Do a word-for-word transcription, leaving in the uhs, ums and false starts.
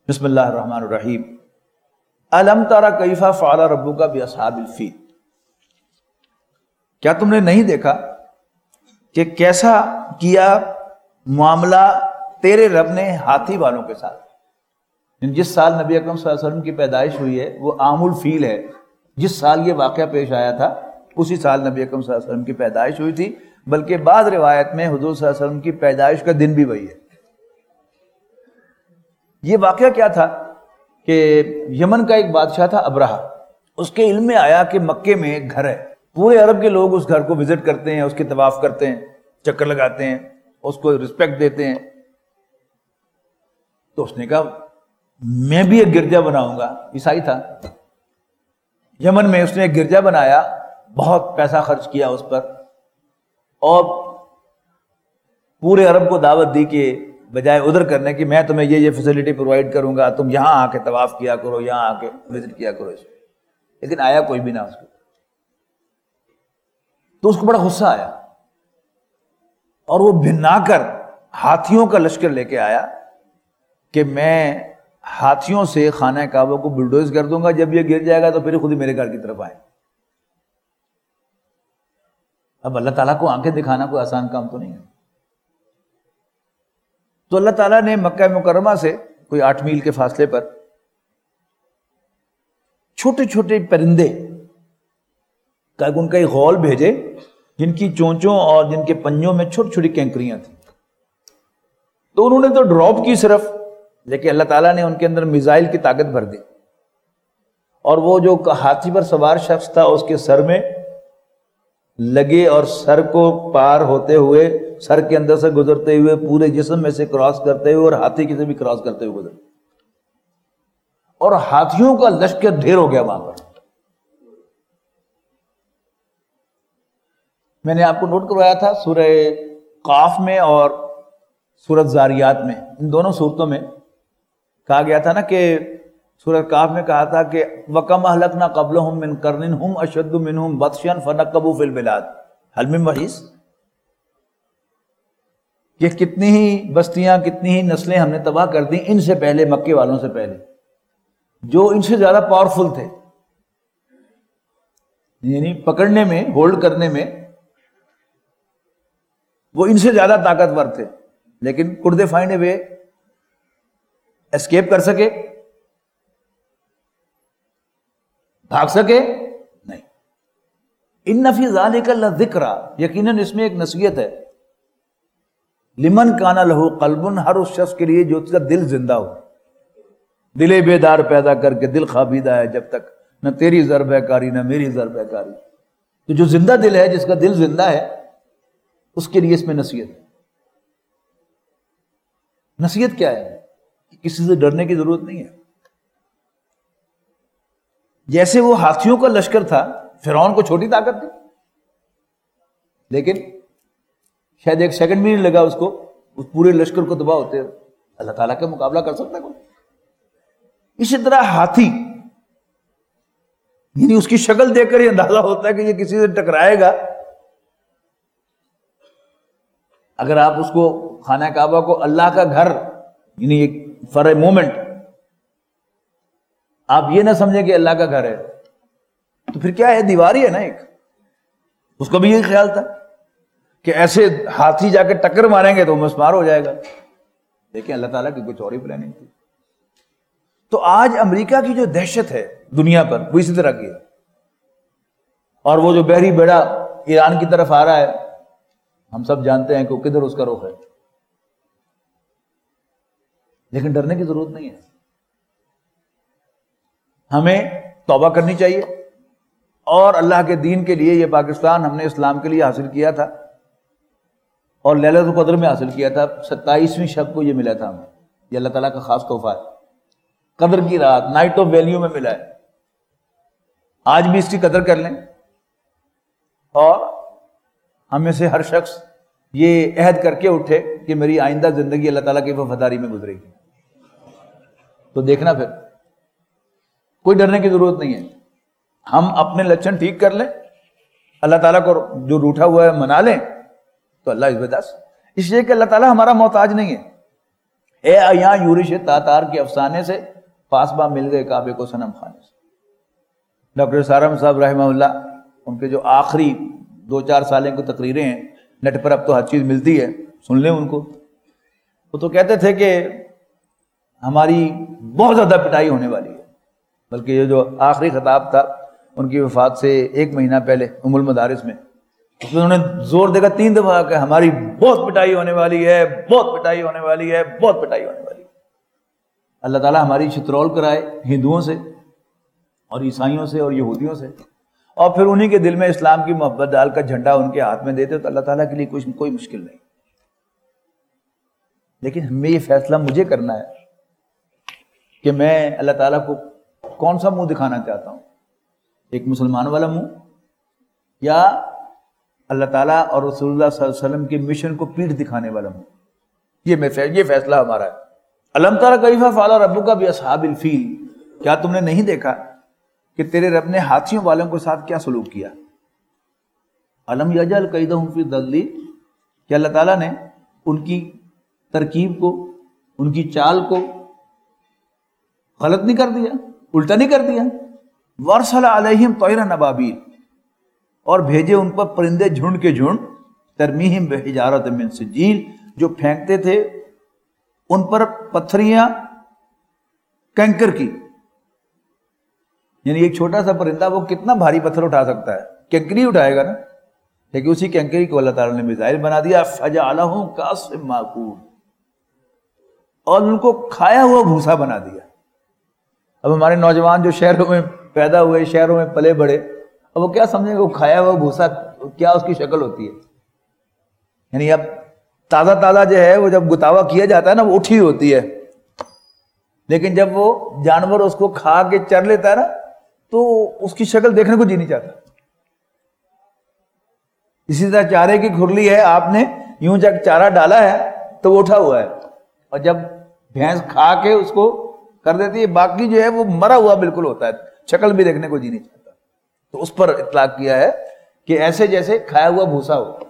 بسم اللہ الرحمن الرحیم. الم تر کیف فعل ربک باصحاب الفیل. کیا تم نے نہیں دیکھا کہ کیسا کیا معاملہ تیرے رب نے ہاتھی والوں کے ساتھ. جس سال نبی اکرم صلی اللہ علیہ وسلم کی پیدائش ہوئی ہے وہ عام الفیل ہے. جس سال یہ واقعہ پیش آیا تھا اسی سال نبی اکرم صلی اللہ علیہ وسلم کی پیدائش ہوئی تھی، بلکہ بعض روایت میں حضور صلی اللہ علیہ وسلم کی پیدائش کا دن بھی وہی ہے. یہ واقعہ کیا تھا کہ یمن کا ایک بادشاہ تھا ابرہہ. اس کے علم میں آیا کہ مکے میں ایک گھر ہے، پورے عرب کے لوگ اس گھر کو وزٹ کرتے ہیں، اس کے طواف کرتے ہیں، چکر لگاتے ہیں، اس کو رسپیکٹ دیتے ہیں. تو اس نے کہا میں بھی ایک گرجا بناؤں گا. عیسائی تھا. یمن میں اس نے ایک گرجا بنایا، بہت پیسہ خرچ کیا اس پر، اور پورے عرب کو دعوت دی کہ بجائے ادھر کرنے کی میں تمہیں یہ یہ فیسلٹی پرووائڈ کروں گا، تم یہاں آ کے طواف کیا کرو، یہاں آ کے وزٹ کیا کرو. اس لیکن آیا کوئی بھی نہ اس کو. تو اس کو بڑا غصہ آیا اور وہ بھنا کر ہاتھیوں کا لشکر لے کے آیا کہ میں ہاتھیوں سے خانہ کعبہ کو بلڈوز کر دوں گا، جب یہ گر جائے گا تو پھر خود ہی میرے گھر کی طرف آئے. اب اللہ تعالیٰ کو آنکھیں دکھانا کوئی آسان کام تو نہیں ہے. تو اللہ تعالیٰ نے مکہ مکرمہ سے کوئی آٹھ میل کے فاصلے پر چھوٹے چھوٹے پرندے کا ان کا ایک غول بھیجے جن کی چونچوں اور جن کے پنجوں میں چھوٹی چھوٹی کینکریاں تھیں. تو انہوں نے تو ڈراپ کی صرف، لیکن اللہ تعالیٰ نے ان کے اندر میزائل کی طاقت بھر دی، اور وہ جو ہاتھی پر سوار شخص تھا اس کے سر میں لگے اور سر کو پار ہوتے ہوئے، سر کے اندر سے گزرتے ہوئے، پورے جسم میں سے کراس کرتے ہوئے اور ہاتھی کی سے بھی کراس کرتے ہوئے گزرتے، اور ہاتھیوں کا لشکر ڈھیر ہو گیا وہاں پر. میں نے آپ کو نوٹ کروایا تھا سورہ قاف میں اور سورۃ زاریات میں، ان دونوں صورتوں میں کہا گیا تھا نا کہ سورۃ قاف میں کہا تھا کہ وَكَمْ أَهْلَكْنَا قَبْلَهُمْ مِنْ قَرْنٍ هُمْ أَشَدُّ مِنْهُمْ بَطْشًا فَنَكَّبُوا فِي الْبِلَادِ هَلْ مِن مَحِيصٍ. کہ کتنی ہی بستیاں، کتنی ہی نسلیں ہم نے تباہ کر دیں ان سے پہلے، مکے والوں سے پہلے، جو ان سے زیادہ پاورفل تھے، یعنی پکڑنے میں، ہولڈ کرنے میں وہ ان سے زیادہ طاقتور تھے. لیکن could they find a way escape کر سکے؟ بھاگ سکے؟ نہیں. ان فی ذالک لذکریٰ، یقیناً اس میں ایک نصیحت ہے. لمن کان لہ قلب، ہر اس شخص کے لیے جو اس کا دل زندہ ہو. دل بیدار پیدا کر کے دل خوابیدہ ہے جب تک، نہ تیری ضرب ہے کاری نہ میری ضرب ہے کاری. تو جو زندہ دل ہے، جس کا دل زندہ ہے، اس کے لیے اس میں نصیحت ہے. نصیحت کیا ہے؟ کسی سے ڈرنے کی ضرورت نہیں ہے. جیسے وہ ہاتھیوں کا لشکر تھا، فرعون کو چھوٹی طاقت تھی، لیکن شاید ایک سیکنڈ بھی نہیں لگا اس کو اس پورے لشکر کو تباہ ہوتے. اللہ تعالیٰ کا مقابلہ کر سکتا ہے کوئی؟ اسی طرح ہاتھی، یعنی اس کی شکل دیکھ کر یہ اندازہ ہوتا ہے کہ یہ کسی سے ٹکرائے گا. اگر آپ اس کو خانہ کعبہ کو اللہ کا گھر، یعنی ایک فار اے مومنٹ آپ یہ نہ سمجھیں کہ اللہ کا گھر ہے، تو پھر کیا ہے؟ دیوار ہی ہے نا ایک. اس کو بھی یہی خیال تھا کہ ایسے ہاتھی جا کے ٹکر ماریں گے تو مسمار ہو جائے گا. لیکن اللہ تعالیٰ کی کچھ اور ہی پلاننگ تھی. تو آج امریکہ کی جو دہشت ہے دنیا پر وہ اسی طرح کی ہے. اور وہ جو بحری بیڑا ایران کی طرف آ رہا ہے، ہم سب جانتے ہیں کہ کدھر اس کا رخ ہے. لیکن ڈرنے کی ضرورت نہیں ہے. ہمیں توبہ کرنی چاہیے، اور اللہ کے دین کے لیے، یہ پاکستان ہم نے اسلام کے لیے حاصل کیا تھا اور لیلۃ القدر میں حاصل کیا تھا. ستائیسویں شب کو یہ ملا تھا ہمیں. یہ اللہ تعالیٰ کا خاص تحفہ ہے. قدر کی رات، نائٹ آف ویلیو میں ملا ہے. آج بھی اس کی قدر کر لیں، اور ہم میں سے ہر شخص یہ عہد کر کے اٹھے کہ میری آئندہ زندگی اللہ تعالیٰ کی وفاداری میں گزرے گی. تو دیکھنا پھر کوئی ڈرنے کی ضرورت نہیں ہے. ہم اپنے لچھن ٹھیک کر لیں، اللہ تعالیٰ کو جو روٹھا ہوا ہے منا لیں، تو اللہ از ود اس. اس لیے کہ اللہ تعالیٰ ہمارا محتاج نہیں ہے. اے یہاں یورش تاتار کے افسانے سے پاسباں مل گئے کعبے کو صنم خانے سے. ڈاکٹر سارم صاحب رحمہ اللہ، ان کے جو آخری دو چار سالیں کی تقریریں ہیں نیٹ پر، اب تو ہر چیز ملتی ہے، سن لیں ان کو. وہ تو کہتے تھے کہ ہماری بہت زیادہ پٹائی ہونے والی ہے، بلکہ یہ جو آخری خطاب تھا ان کی وفات سے ایک مہینہ پہلے ام المدارس میں، اس میں انہوں نے زور دے کر تین دفعہ کہ ہماری بہت پٹائی ہونے والی ہے، بہت پٹائی ہونے والی ہے، بہت پٹائی ہونے والی ہے. اللہ تعالیٰ ہماری چترول کرائے ہندوؤں سے اور عیسائیوں سے اور یہودیوں سے، اور پھر انہی کے دل میں اسلام کی محبت ڈال کر جھنڈا ان کے ہاتھ میں دیتے تو اللہ تعالیٰ کے لیے کچھ کوئی مشکل نہیں. لیکن ہمیں یہ فیصلہ مجھے کرنا ہے کہ میں اللہ تعالیٰ کو کون سا منہ دکھانا چاہتا ہوں، ایک مسلمان والا منہ، یا اللہ تعالیٰ اور رسول اللہ صلی اللہ علیہ وسلم کے مشن کو پیٹھ دکھانے والا منہ. یہ میں یہ فیصلہ ہمارا ہے. الم تر کیف فعل ربک باصحاب الفیل، کیا تم نے نہیں دیکھا کہ تیرے رب نے ہاتھیوں والوں کے ساتھ کیا سلوک کیا. الم یجعل کیدہم فی تضلیل، کہ اللہ تعالیٰ نے ان کی ترکیب کو، ان کی چال کو غلط نہیں کر دیا، الٹا نہیں کر دیا. وارسل علیہم طیرا ابابیل، اور بھیجے ان پر پرندے جھنڈ کے جھنڈ، ترمیہم بحجارۃ من سجیل، جو پھینکتے تھے ان پر پتھریاں کنکر کی. یعنی ایک چھوٹا سا پرندہ وہ کتنا بھاری پتھر اٹھا سکتا ہے، کنکری اٹھائے گا نا، لیکن اسی کنکری کو اللہ تعالیٰ نے میزائل بنا دیا. فجعلہم کعصف مأکول، اور ان کو کھایا ہوا بھوسا بنا دیا. اب ہمارے نوجوان جو شہروں میں پیدا ہوئے، شہروں میں پلے بڑے، اب وہ کیا سمجھیں گے وہ کھایا ہوا بھوسا کیا اس کی شکل ہوتی ہے. یعنی اب تازہ تازہ جو ہے وہ جب گتاوا کیا جاتا ہے نا وہ اٹھی ہوتی ہے، لیکن جب وہ جانور اس کو کھا کے چر لیتا ہے نا تو اس کی شکل دیکھنے کو جی نہیں چاہتا. اسی طرح چارے کی کھرلی ہے، آپ نے یوں جب چارہ ڈالا ہے تو وہ اٹھا ہوا ہے، اور جب بھینس کھا کے اس کو کر دیتی ہے باقی جو ہے وہ مرا ہوا بالکل ہوتا ہے، شکل بھی دیکھنے کو جی نہیں چاہتا. تو اس پر اطلاق کیا ہے کہ ایسے جیسے کھایا ہوا بھوسا ہو.